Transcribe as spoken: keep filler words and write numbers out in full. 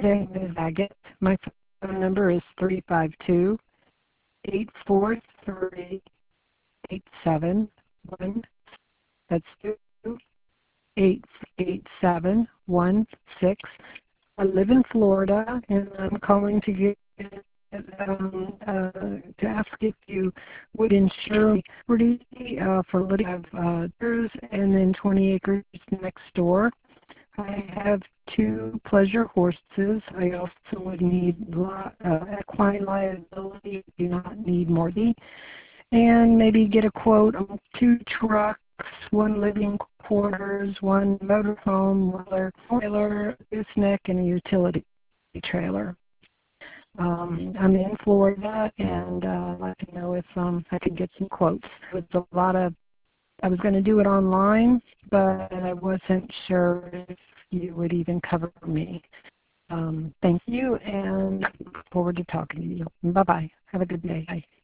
name is Agate. My phone number is three five two, eight four three, eight seven one. That's two eight eight seven one six. I live in Florida, and I'm calling to get um, uh, to ask if you would insure me property uh, for living of uh, acres and then twenty acres next door. I have two pleasure horses. I also would need li- uh, equine liability. Do not need mortgage. And maybe get a quote on two trucks, one living quarters, one motorhome, one trailer, gooseneck, and a utility trailer. Um, I'm in Florida, and uh, I'd like to know if um, I could get some quotes. With a lot of, I was going to do it online, but I wasn't sure if you would even cover me. Um, thank you, and look forward to talking to you. Bye-bye. Have a good day. Bye.